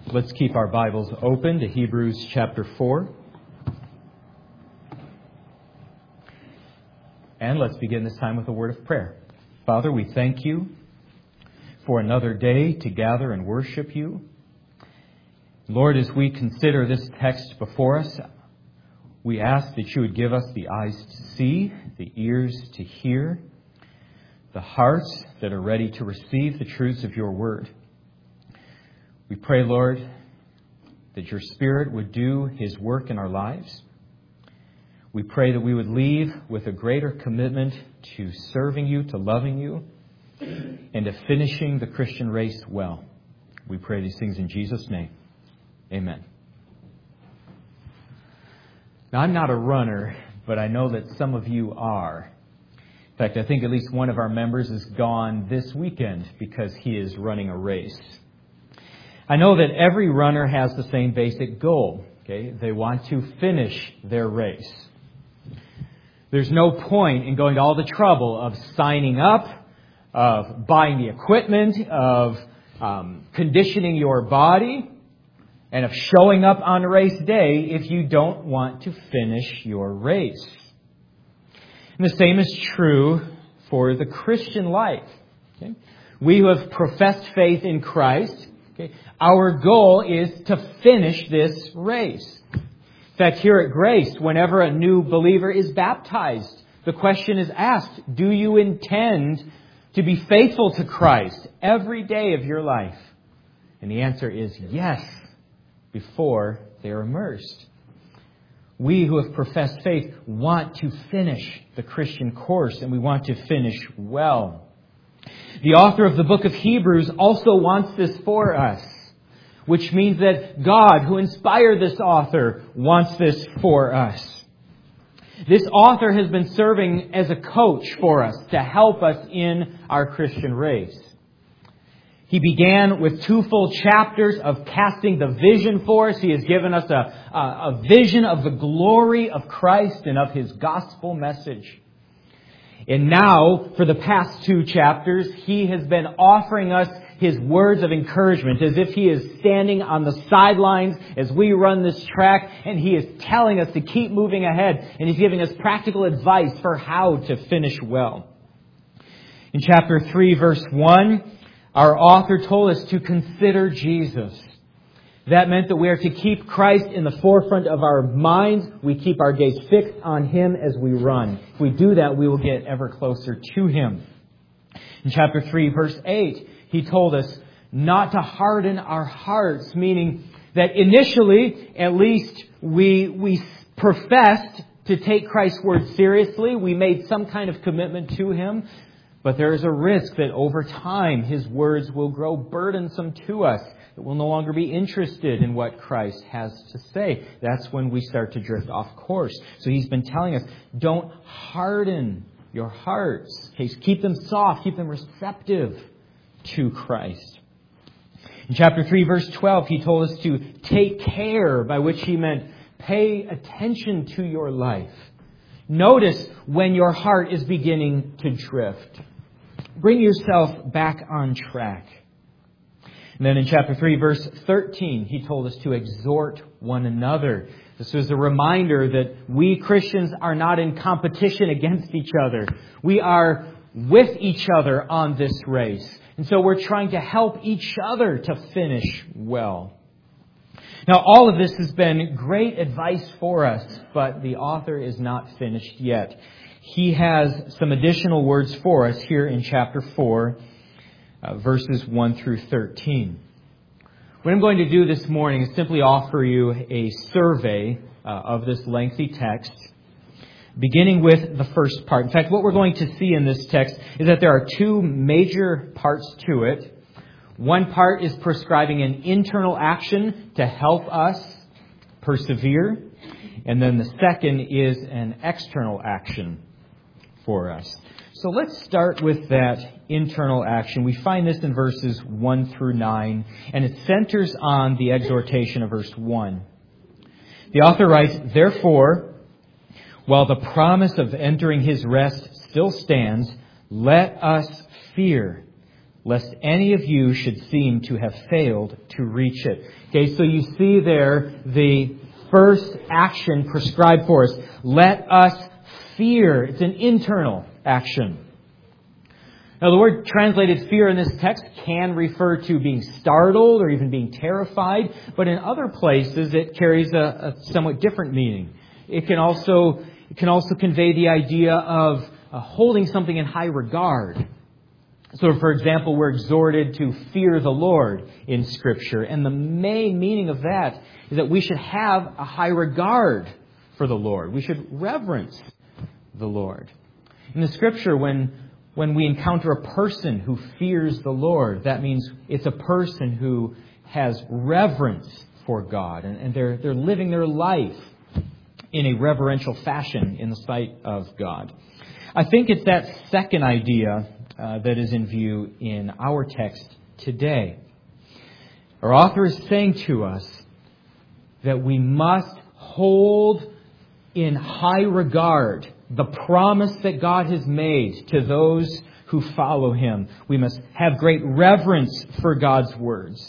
Let's keep our Bibles open to Hebrews chapter 4. And let's begin this time with a word of prayer. Father, we thank you for another day to gather and worship you. Lord, as we consider this text before us, we ask that you would give us the eyes to see, the ears to hear, the hearts that are ready to receive the truths of your word. We pray, Lord, that your Spirit would do his work in our lives. We pray that we would leave with a greater commitment to serving you, to loving you, and to finishing the Christian race well. We pray these things in Jesus' name. Amen. Now, I'm not a runner, but I know that some of you are. In fact, I think at least one of our members is gone this weekend because he is running a race. I know that every runner has the same basic goal. Okay? They want to finish their race. There's no point in going to all the trouble of signing up, of buying the equipment, of conditioning your body, and of showing up on race day if you don't want to finish your race. And the same is true for the Christian life. Okay? We who have professed faith in Christ, okay, our goal is to finish this race. In fact, here at Grace, whenever a new believer is baptized, the question is asked, do you intend to be faithful to Christ every day of your life? And the answer is yes, before they are immersed. We who have professed faith want to finish the Christian course, and we want to finish well. The author of the book of Hebrews also wants this for us, which means that God, who inspired this author, wants this for us. This author has been serving as a coach for us to help us in our Christian race. He began with 2 full chapters of casting the vision for us. He has given us a vision of the glory of Christ and of his gospel message. And now, for the past 2 chapters, he has been offering us his words of encouragement as if he is standing on the sidelines as we run this track, and he is telling us to keep moving ahead, and he's giving us practical advice for how to finish well. In chapter 3, verse 1, our author told us to consider Jesus. That meant that we are to keep Christ in the forefront of our minds. We keep our gaze fixed on him as we run. If we do that, we will get ever closer to him. In chapter 3, verse 8, he told us not to harden our hearts, meaning that initially, at least, we professed to take Christ's word seriously. We made some kind of commitment to him. But there is a risk that over time, his words will grow burdensome to us. That we'll no longer be interested in what Christ has to say. That's when we start to drift off course. So he's been telling us, don't harden your hearts. Okay, keep them soft, keep them receptive to Christ. In chapter 3, verse 12, he told us to take care, by which he meant pay attention to your life. Notice when your heart is beginning to drift. Bring yourself back on track. And then in chapter 3, verse 13, he told us to exhort one another. This was a reminder that we Christians are not in competition against each other. We are with each other on this race. And so we're trying to help each other to finish well. Now, all of this has been great advice for us, but the author is not finished yet. He has some additional words for us here in chapter 4, verses 1 through 13. What I'm going to do this morning is simply offer you a survey of this lengthy text, beginning with the first part. In fact, what we're going to see in this text is that there are 2 major parts to it. One part is prescribing an internal action to help us persevere. And then the second is an external action for us. So let's start with that internal action. We find this in verses 1 through 9, and it centers on the exhortation of verse 1. The author writes, "Therefore, while the promise of entering his rest still stands, let us fear, lest any of you should seem to have failed to reach it. Okay, so you see there the first action prescribed for us. Let us fear. It's an internal action. Now, the word translated fear in this text can refer to being startled or even being terrified, but in other places it carries a somewhat different meaning. It can also convey the idea of holding something in high regard. So, for example, we're exhorted to fear the Lord in Scripture, and the main meaning of that is that we should have a high regard for the Lord. We should reverence the Lord. In the Scripture, when we encounter a person who fears the Lord, that means it's a person who has reverence for God, and they're living their life in a reverential fashion in the sight of God. I think it's that second idea that is in view in our text today. Our author is saying to us that we must hold in high regard the promise that God has made to those who follow Him. We must have great reverence for God's words.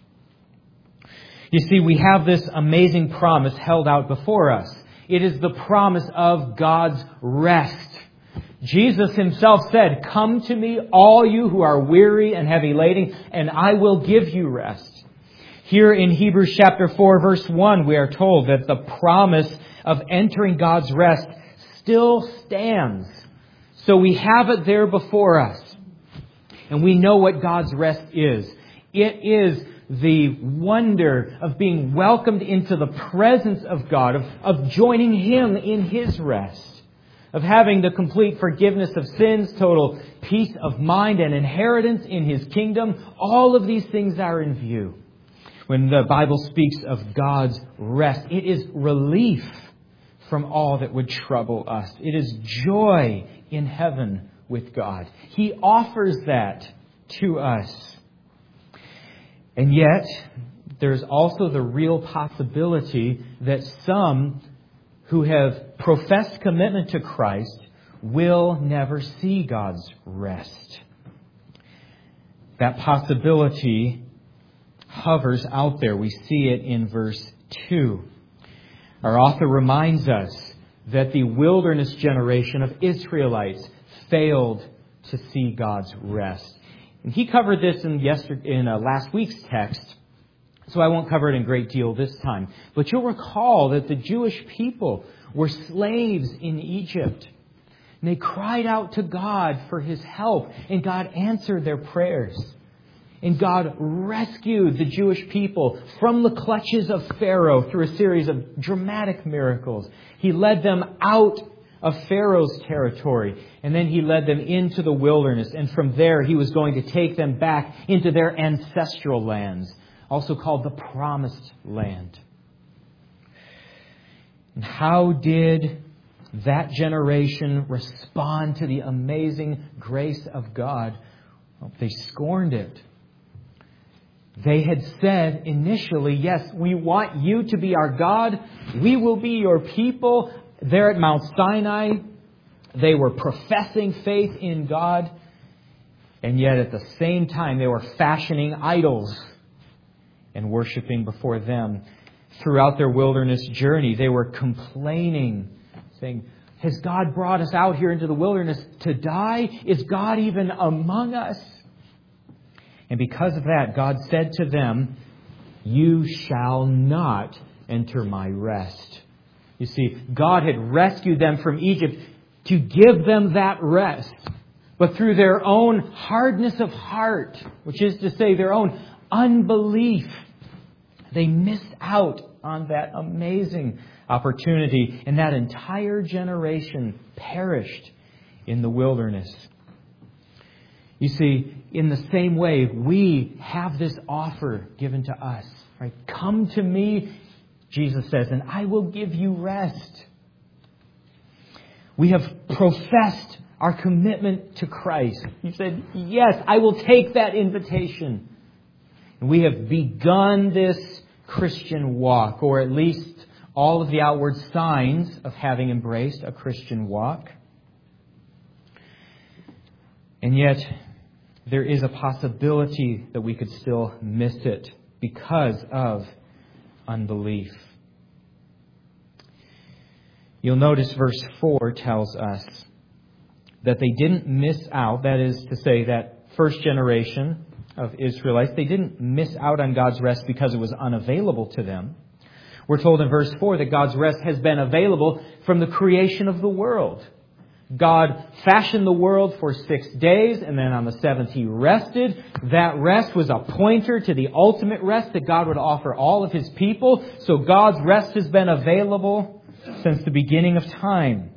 You see, we have this amazing promise held out before us. It is the promise of God's rest. Jesus Himself said, "Come to me, all you who are weary and heavy laden, and I will give you rest." Here in Hebrews chapter 4, verse 1, we are told that the promise of entering God's rest still stands. So we have it there before us. And we know what God's rest is. It is the wonder of being welcomed into the presence of God, of joining Him in His rest, of having the complete forgiveness of sins, total peace of mind, and inheritance in His kingdom. All of these things are in view. When the Bible speaks of God's rest, it is relief from all that would trouble us. It is joy in heaven with God. He offers that to us. And yet, there's also the real possibility that some who have professed commitment to Christ will never see God's rest. That possibility hovers out there. We see it in verse 2. Our author reminds us that the wilderness generation of Israelites failed to see God's rest. And he covered this in last week's text, so I won't cover it in great deal this time. But you'll recall that the Jewish people were slaves in Egypt. And they cried out to God for His help, and God answered their prayers. And God rescued the Jewish people from the clutches of Pharaoh through a series of dramatic miracles. He led them out of Pharaoh's territory, and then He led them into the wilderness. And from there, He was going to take them back into their ancestral lands, also called the Promised Land. And how did that generation respond to the amazing grace of God? Well, they scorned it. They had said initially, "Yes, we want you to be our God. We will be your people." There at Mount Sinai, they were professing faith in God. And yet at the same time, they were fashioning idols and worshiping before them. Throughout their wilderness journey, they were complaining, saying, "Has God brought us out here into the wilderness to die? Is God even among us?" And because of that, God said to them, "You shall not enter my rest." You see, God had rescued them from Egypt to give them that rest. But through their own hardness of heart, which is to say their own unbelief, they missed out on that amazing opportunity. And that entire generation perished in the wilderness. You see, in the same way, we have this offer given to us. Right? "Come to me," Jesus says, "and I will give you rest." We have professed our commitment to Christ. You said, "Yes, I will take that invitation." And we have begun this Christian walk, or at least all of the outward signs of having embraced a Christian walk. And yet, there is a possibility that we could still miss it because of unbelief. You'll notice verse 4 tells us that they didn't miss out, that is to say, that first generation of Israelites, they didn't miss out on God's rest because it was unavailable to them. We're told in verse 4 that God's rest has been available from the creation of the world. God fashioned the world for 6 days, and then on the seventh He rested. That rest was a pointer to the ultimate rest that God would offer all of His people. So God's rest has been available since the beginning of time.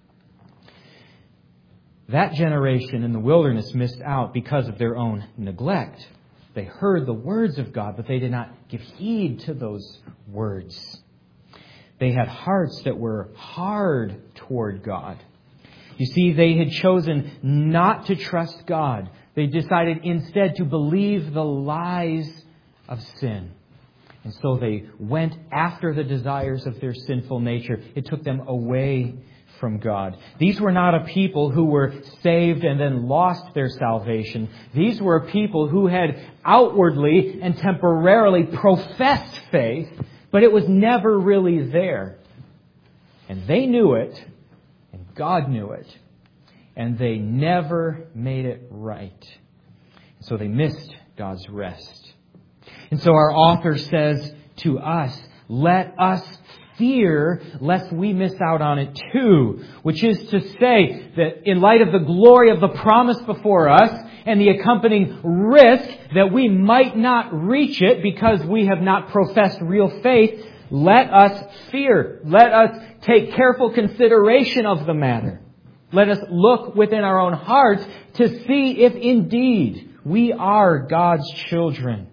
That generation in the wilderness missed out because of their own neglect. They heard the words of God, but they did not give heed to those words. They had hearts that were hard toward God. You see, they had chosen not to trust God. They decided instead to believe the lies of sin. And so they went after the desires of their sinful nature. It took them away from God. These were not a people who were saved and then lost their salvation. These were a people who had outwardly and temporarily professed faith, but it was never really there. And they knew it, and God knew it, and they never made it right. So they missed God's rest. And so our author says to us, let us fear lest we miss out on it too. Which is to say that in light of the glory of the promise before us and the accompanying risk that we might not reach it because we have not professed real faith, let us fear. Let us take careful consideration of the matter. Let us look within our own hearts to see if indeed we are God's children.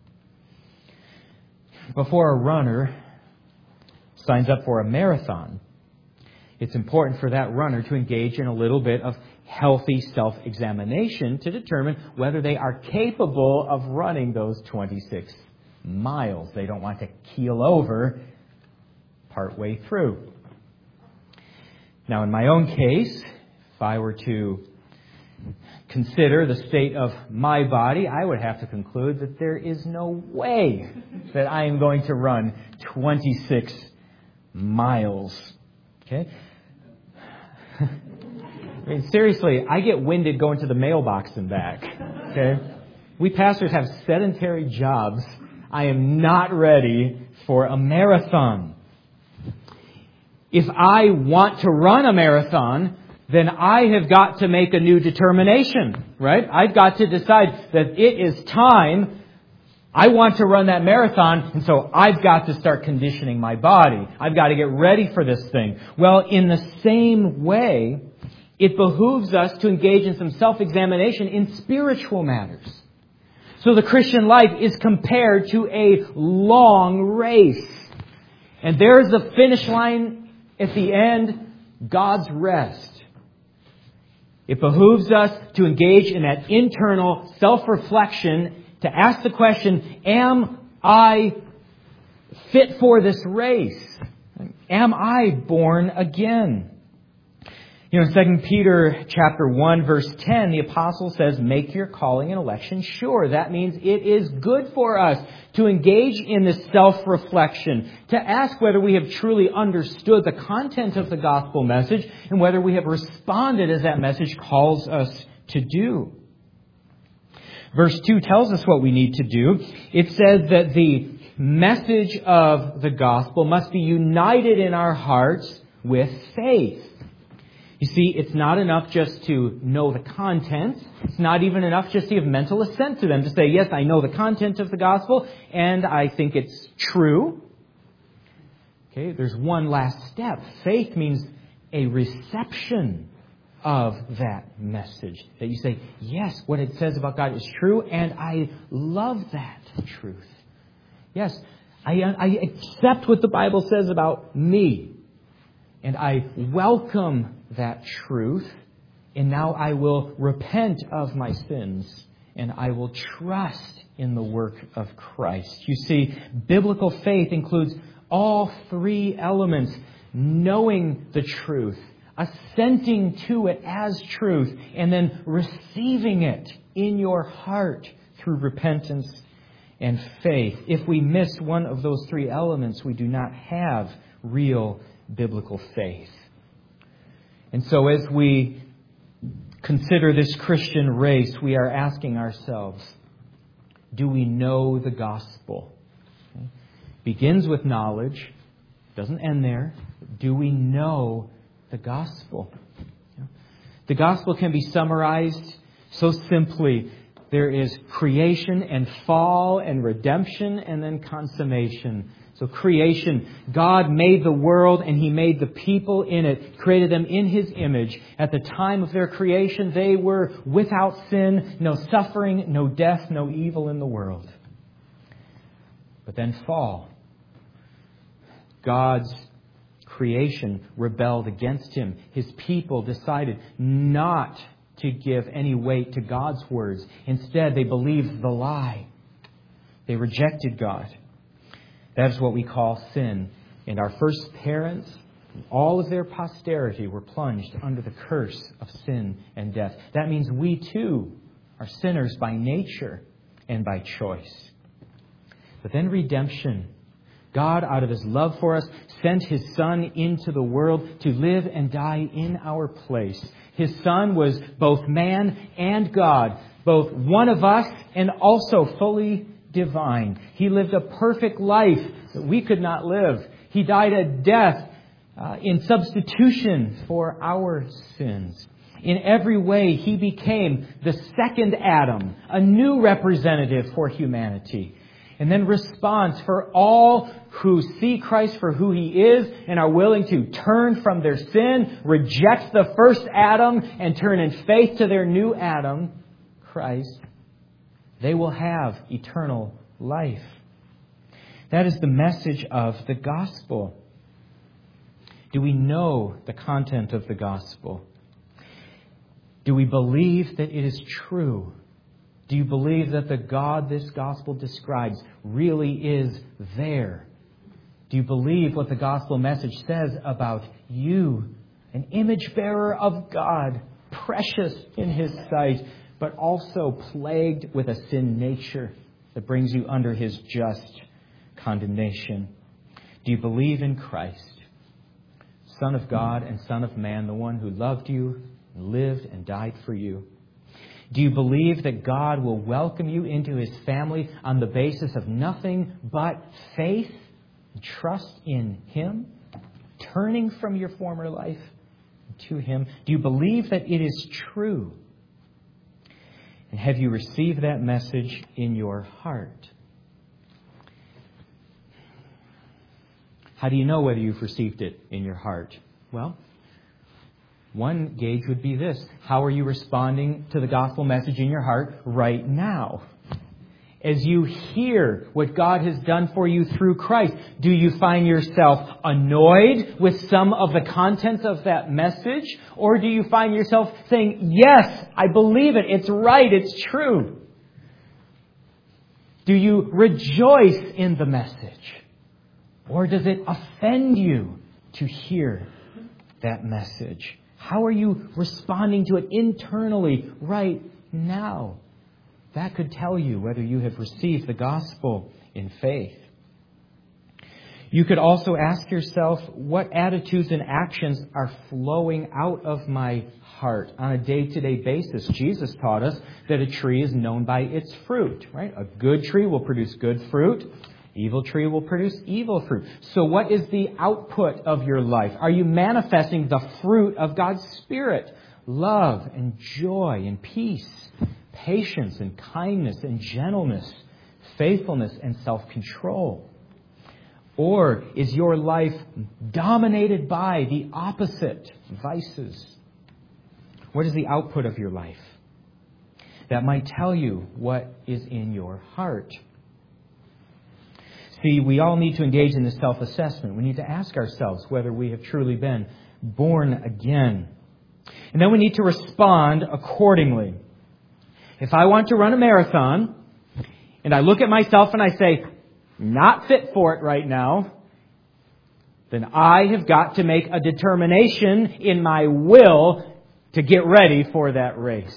Before a runner signs up for a marathon, it's important for that runner to engage in a little bit of healthy self-examination to determine whether they are capable of running those 26 miles. They don't want to keel over partway through. Now, in my own case, if I were to consider the state of my body, I would have to conclude that there is no way that I am going to run 26 miles. Okay? I mean, seriously, I get winded going to the mailbox and back. Okay? We pastors have sedentary jobs. I am not ready for a marathon. If I want to run a marathon, then I have got to make a new determination, right? I've got to decide that it is time. I want to run that marathon, and so I've got to start conditioning my body. I've got to get ready for this thing. Well, in the same way, it behooves us to engage in some self-examination in spiritual matters. So the Christian life is compared to a long race. And there's the finish line at the end, God's rest. It behooves us to engage in that internal self-reflection to ask the question, am I fit for this race? Am I born again? You know, in 2 Peter chapter 1, verse 10, the apostle says, make your calling and election sure. That means it is good for us to engage in this self-reflection, to ask whether we have truly understood the content of the gospel message and whether we have responded as that message calls us to do. Verse 2 tells us what we need to do. It says that the message of the gospel must be united in our hearts with faith. You see, it's not enough just to know the content. It's not even enough just to give mental assent to them, to say, yes, I know the content of the gospel, and I think it's true. Okay, there's one last step. Faith means a reception of that message. That you say, yes, what it says about God is true, and I love that truth. Yes, I accept what the Bible says about me. And I welcome that truth, and now I will repent of my sins, and I will trust in the work of Christ. You see, biblical faith includes all three elements: knowing the truth, assenting to it as truth, and then receiving it in your heart through repentance and faith. If we miss one of those three elements, we do not have real biblical faith. And so as we consider this Christian race, we are asking ourselves, do we know the gospel? Okay. Begins with knowledge, doesn't end there. Do we know the gospel? The gospel can be summarized so simply. There is creation and fall and redemption and then consummation. So creation, God made the world and He made the people in it, created them in His image. At the time of their creation, they were without sin, no suffering, no death, no evil in the world. But then fall. God's creation rebelled against Him. His people decided not to give any weight to God's words. Instead, they believed the lie. They rejected God. That is what we call sin. And our first parents, all of their posterity, were plunged under the curse of sin and death. That means we too are sinners by nature and by choice. But then redemption. God, out of His love for us, sent His Son into the world to live and die in our place. His Son was both man and God, both one of us and also fully divine. He lived a perfect life that we could not live. He died a death in substitution for our sins. In every way, He became the second Adam, a new representative for humanity. And then response for all who see Christ for who He is and are willing to turn from their sin, reject the first Adam, and turn in faith to their new Adam, Christ. They will have eternal life. That is the message of the gospel. Do we know the content of the gospel? Do we believe that it is true? Do you believe that the God this gospel describes really is there? Do you believe what the gospel message says about you, an image bearer of God, precious in His sight, but also plagued with a sin nature that brings you under His just condemnation? Do you believe in Christ, Son of God and Son of Man, the one who loved you, lived and died for you? Do you believe that God will welcome you into His family on the basis of nothing but faith and trust in Him, turning from your former life to Him? Do you believe that it is true? And have you received that message in your heart? How do you know whether you've received it in your heart? Well, one gauge would be this. How are you responding to the gospel message in your heart right now? As you hear what God has done for you through Christ, do you find yourself annoyed with some of the contents of that message? Or do you find yourself saying, yes, I believe it, it's right, it's true? Do you rejoice in the message? Or does it offend you to hear that message? How are you responding to it internally right now? That could tell you whether you have received the gospel in faith. You could also ask yourself, what attitudes and actions are flowing out of my heart on a day-to-day basis? Jesus taught us that a tree is known by its fruit, right? A good tree will produce good fruit. Evil tree will produce evil fruit. So what is the output of your life? Are you manifesting the fruit of God's Spirit? Love and joy and peace, patience and kindness and gentleness, faithfulness and self-control. Or is your life dominated by the opposite vices? What is the output of your life? That might tell you what is in your heart. See, we all need to engage in this self-assessment. We need to ask ourselves whether we have truly been born again. And then we need to respond accordingly. If I want to run a marathon, and I look at myself and I say, not fit for it right now, then I have got to make a determination in my will to get ready for that race.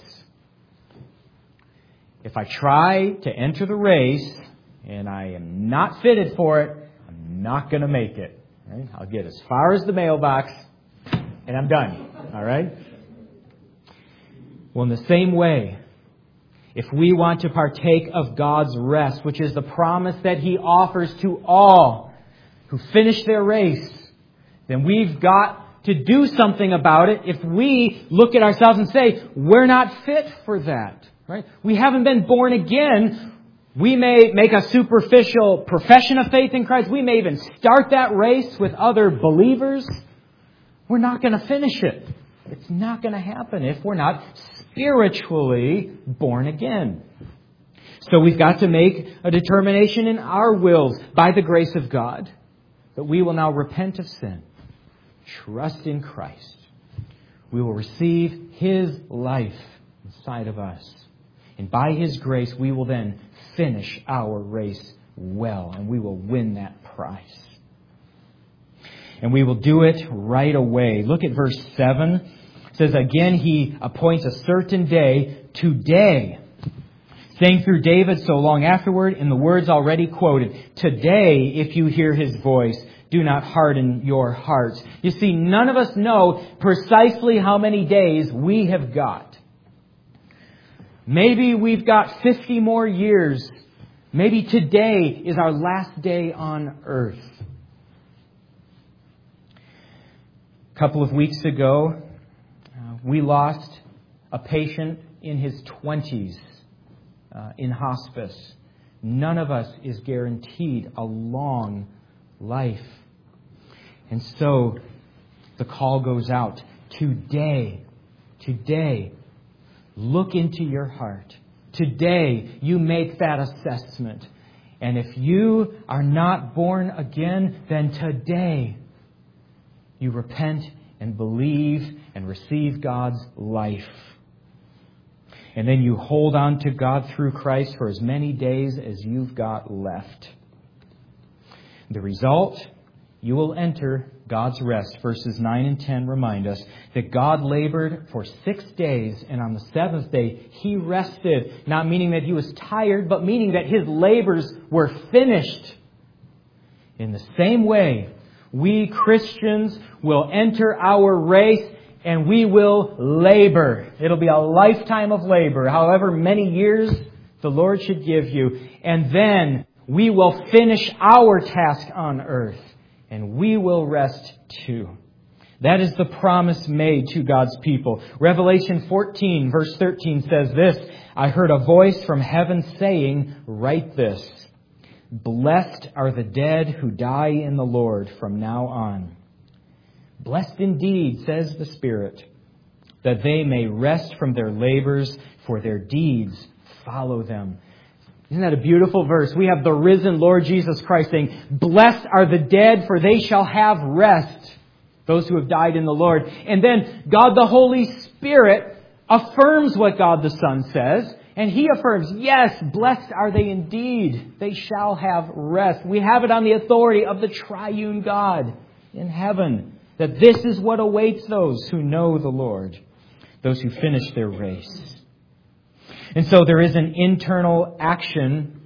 If I try to enter the race and I am not fitted for it, I'm not going to make it. Right? I'll get as far as the mailbox and I'm done. All right? Well, in the same way, if we want to partake of God's rest, which is the promise that He offers to all who finish their race, then we've got to do something about it. If we look at ourselves and say, we're not fit for that, right? We haven't been born again. We may make a superficial profession of faith in Christ. We may even start that race with other believers. We're not going to finish it. It's not going to happen if we're not spiritually born again. So we've got to make a determination in our wills by the grace of God that we will now repent of sin, trust in Christ. We will receive His life inside of us. And by His grace, we will then finish our race well, and we will win that prize. And we will do it right away. Look at verse 7. It says, again, He appoints a certain day, today, saying through David so long afterward in the words already quoted, today, if you hear His voice, do not harden your hearts. You see, none of us know precisely how many days we have got. Maybe we've got 50 more years. Maybe today is our last day on earth. A couple of weeks ago, we lost a patient in his 20s in hospice. None of us is guaranteed a long life. And so the call goes out. Today, look into your heart. Today, you make that assessment. And if you are not born again, then today you repent and believe and receive God's life. And then you hold on to God through Christ for as many days as you've got left. The result, you will enter God's rest. Verses 9 and 10 remind us that God labored for 6 days, and on the seventh day He rested. Not meaning that He was tired, but meaning that His labors were finished. In the same way, we Christians will enter our race and we will labor. It'll be a lifetime of labor, however many years the Lord should give you. And then we will finish our task on earth and we will rest too. That is the promise made to God's people. Revelation 14 verse 13 says this, I heard a voice from heaven saying, write this, blessed are the dead who die in the Lord from now on. Blessed indeed, says the Spirit, that they may rest from their labors, for their deeds follow them. Isn't that a beautiful verse? We have the risen Lord Jesus Christ saying, blessed are the dead, for they shall have rest. Those who have died in the Lord. And then God the Holy Spirit affirms what God the Son says. And He affirms, yes, blessed are they indeed. They shall have rest. We have it on the authority of the triune God in heaven, that this is what awaits those who know the Lord, those who finish their race. And so there is an internal action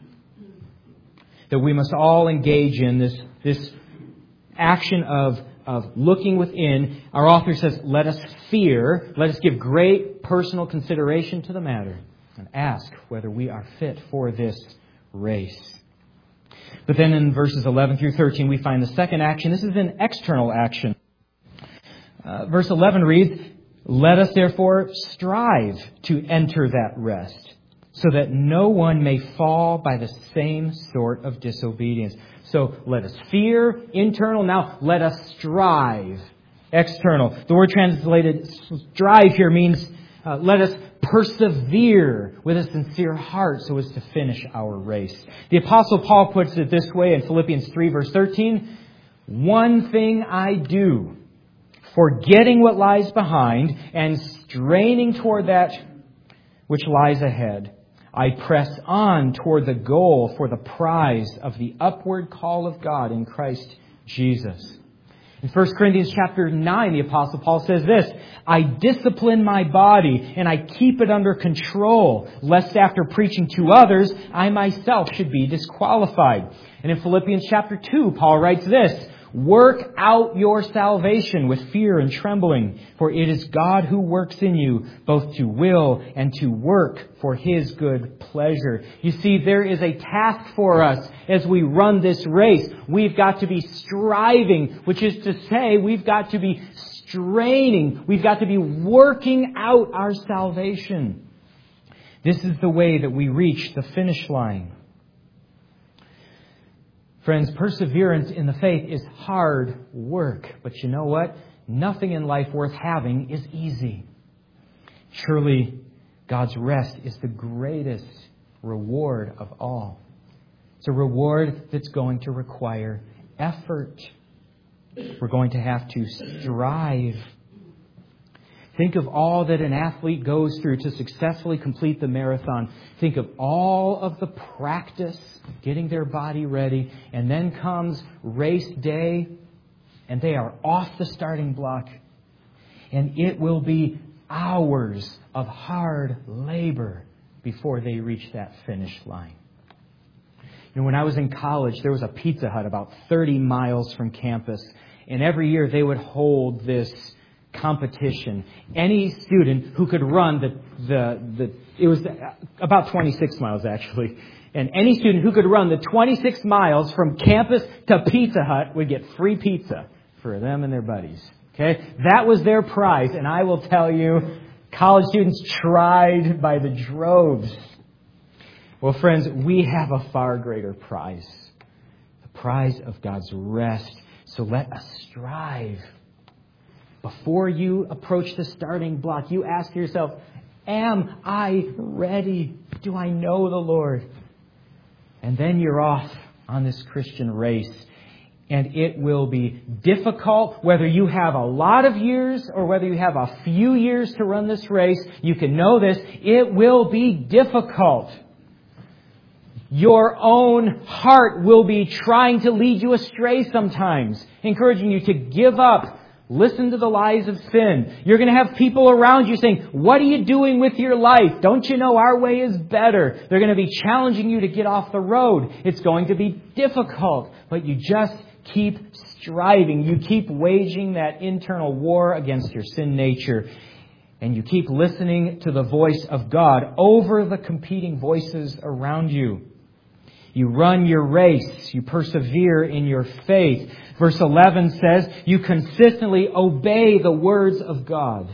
that we must all engage in, this action of looking within. Our author says, let us fear, let us give great personal consideration to the matter and ask whether we are fit for this race. But then in verses 11 through 13, we find the second action. This is an external action. Verse 11 reads, let us therefore strive to enter that rest, so that no one may fall by the same sort of disobedience. So let us fear, internal. Now let us strive, external. The word translated strive here means let us persevere with a sincere heart so as to finish our race. The Apostle Paul puts it this way in Philippians 3 verse 13. One thing I do, forgetting what lies behind and straining toward that which lies ahead, I press on toward the goal for the prize of the upward call of God in Christ Jesus. In 1 Corinthians chapter 9, the Apostle Paul says this, I discipline my body and I keep it under control, lest after preaching to others, I myself should be disqualified. And in Philippians chapter 2, Paul writes this, work out your salvation with fear and trembling, for it is God who works in you, both to will and to work for His good pleasure. You see, there is a task for us as we run this race. We've got to be striving, which is to say, we've got to be straining. We've got to be working out our salvation. This is the way that we reach the finish line. Friends, perseverance in the faith is hard work. But you know what? Nothing in life worth having is easy. Surely, God's rest is the greatest reward of all. It's a reward that's going to require effort. We're going to have to strive. Think of all that an athlete goes through to successfully complete the marathon. Think of all of the practice, getting their body ready, and then comes race day, and they are off the starting block. And it will be hours of hard labor before they reach that finish line. You know, when I was in college, there was a Pizza Hut about 30 miles from campus, and every year they would hold this competition. Any student who could run it was about 26 miles actually, and any student who could run the 26 miles from campus to Pizza Hut would get free pizza for them and their buddies. Okay? That was their prize, and I will tell you, college students tried by the droves. Well, friends, we have a far greater prize. The prize of God's rest. So let us strive. Before you approach the starting block, you ask yourself, am I ready? Do I know the Lord? And then you're off on this Christian race. And it will be difficult, whether you have a lot of years or whether you have a few years to run this race. You can know this. It will be difficult. Your own heart will be trying to lead you astray sometimes, encouraging you to give up. Listen to the lies of sin. You're going to have people around you saying, what are you doing with your life? Don't you know our way is better? They're going to be challenging you to get off the road. It's going to be difficult, but you just keep striving. You keep waging that internal war against your sin nature. And you keep listening to the voice of God over the competing voices around you. You run your race. You persevere in your faith. Verse 11 says, you consistently obey the words of God.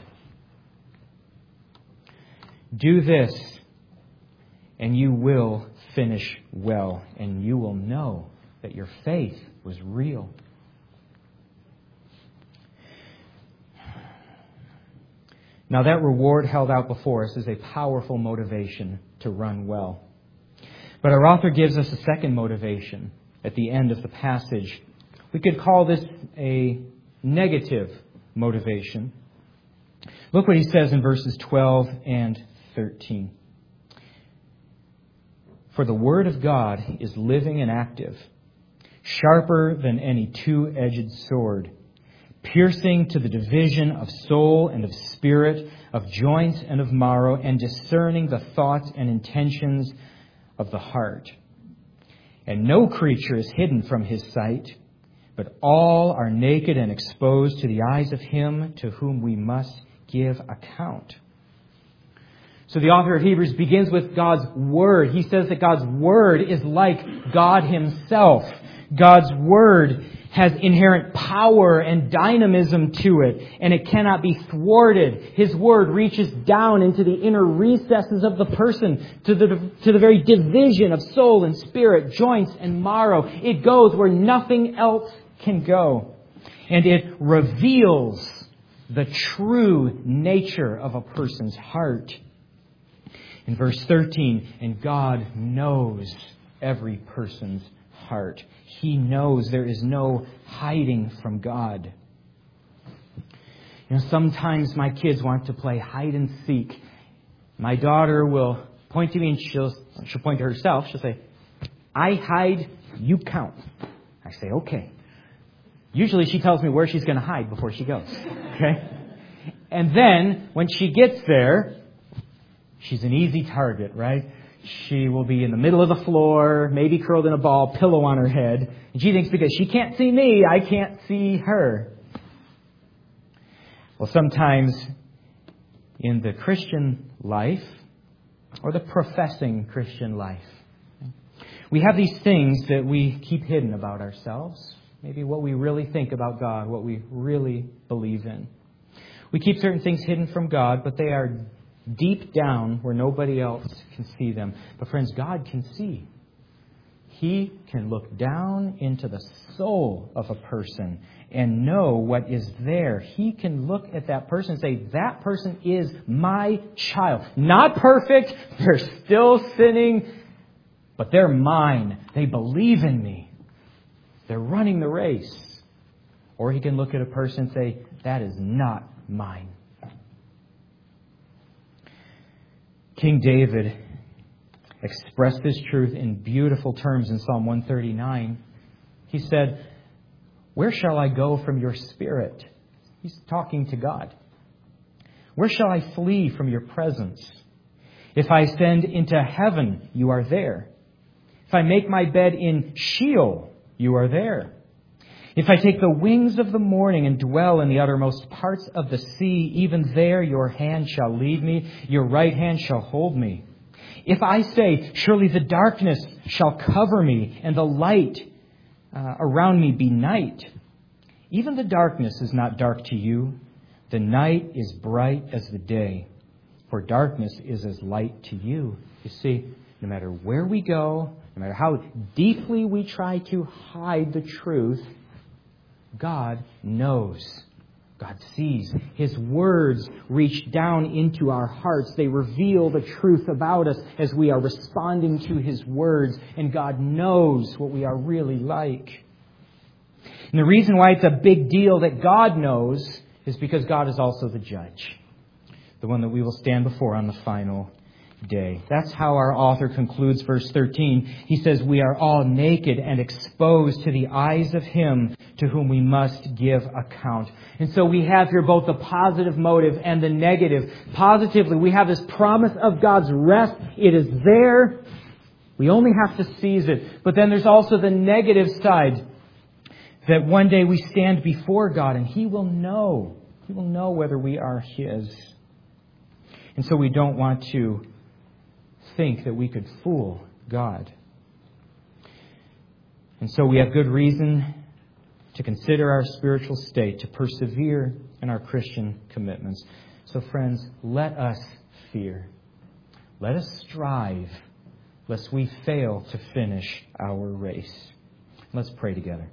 Do this, and you will finish well, and you will know that your faith was real. Now, that reward held out before us is a powerful motivation to run well. But our author gives us a second motivation at the end of the passage. We could call this a negative motivation. Look what he says in verses 12 and 13. For the word of God is living and active, sharper than any two-edged sword, piercing to the division of soul and of spirit, of joints and of marrow, and discerning the thoughts and intentions of the heart. And no creature is hidden from his sight, but all are naked and exposed to the eyes of him to whom we must give account. So the author of Hebrews begins with God's Word. He says that God's Word is like God Himself. God's Word has inherent power and dynamism to it, and it cannot be thwarted. His Word reaches down into the inner recesses of the person, to the very division of soul and spirit, joints and marrow. It goes where nothing else can go. And it reveals the true nature of a person's heart. In verse 13, and God knows every person's heart. He knows. There is no hiding from God. You know, sometimes my kids want to play hide and seek. My daughter will point to me and she'll point to herself. She'll say, I hide, you count. I say, okay. Usually she tells me where she's going to hide before she goes. Okay? And then, when she gets there, she's an easy target, right? She will be in the middle of the floor, maybe curled in a ball, pillow on her head. And she thinks because she can't see me, I can't see her. Well, sometimes in the Christian life, or the professing Christian life, we have these things that we keep hidden about ourselves. Maybe what we really think about God, what we really believe in. We keep certain things hidden from God, but they are deep down where nobody else can see them. But friends, God can see. He can look down into the soul of a person and know what is there. He can look at that person and say, that person is my child. Not perfect. They're still sinning. But they're mine. They believe in me. They're running the race. Or he can look at a person and say, that is not mine. King David expressed this truth in beautiful terms in Psalm 139. He said, where shall I go from your spirit? He's talking to God. Where shall I flee from your presence? If I ascend into heaven, you are there. If I make my bed in Sheol, you are there. If I take the wings of the morning and dwell in the uttermost parts of the sea, even there your hand shall lead me, your right hand shall hold me. If I say, surely the darkness shall cover me, and the light around me be night, even the darkness is not dark to you. The night is bright as the day, for darkness is as light to you. You see, no matter where we go, no matter how deeply we try to hide the truth, God knows. God sees. His words reach down into our hearts. They reveal the truth about us as we are responding to His words. And God knows what we are really like. And the reason why it's a big deal that God knows is because God is also the judge. The one that we will stand before on the final day. That's how our author concludes verse 13. He says, we are all naked and exposed to the eyes of Him to whom we must give account. And so we have here both the positive motive and the negative. Positively, we have this promise of God's rest. It is there. We only have to seize it. But then there's also the negative side, that one day we stand before God and He will know. He will know whether we are His. And so we don't want to think that we could fool God. And so we have good reason to consider our spiritual state, to persevere in our Christian commitments. So friends, let us fear. Let us strive, lest we fail to finish our race. Let's pray together.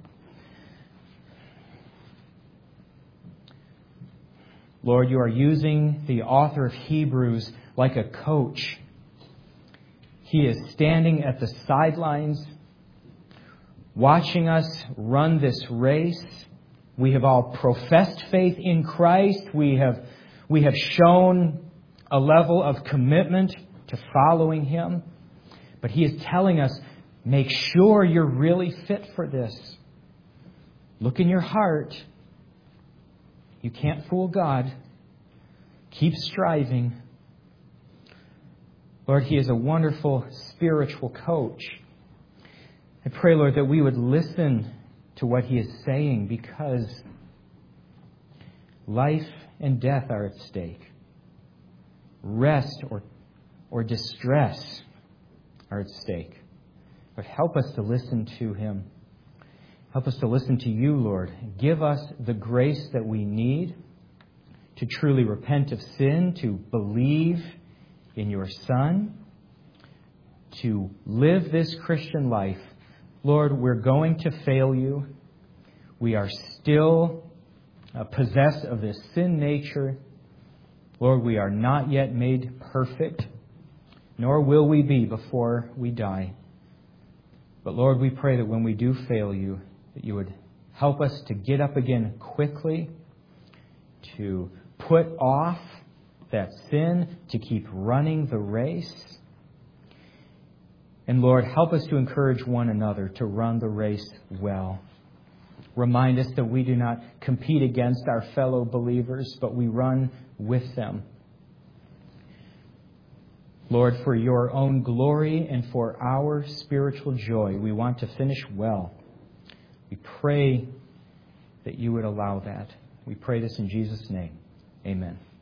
Lord, you are using the author of Hebrews like a coach. He is standing at the sidelines, watching us run this race. We have all professed faith in Christ. We have shown a level of commitment to following Him. But He is telling us, make sure you're really fit for this. Look in your heart. You can't fool God. Keep striving. Lord, He is a wonderful spiritual coach. I pray, Lord, that we would listen to what He is saying, because life and death are at stake. Rest or distress are at stake. But help us to listen to Him. Help us to listen to You, Lord. Give us the grace that we need to truly repent of sin, to believe in Your Son, to live this Christian life. Lord, we're going to fail You. We are still possessed of this sin nature. Lord, we are not yet made perfect, nor will we be before we die. But Lord, we pray that when we do fail You, that You would help us to get up again quickly, to put off that sin, to keep running the race. And Lord, help us to encourage one another to run the race well. Remind us that we do not compete against our fellow believers, but we run with them. Lord, for your own glory and for our spiritual joy, we want to finish well. We pray that you would allow that. We pray this in Jesus' name. Amen.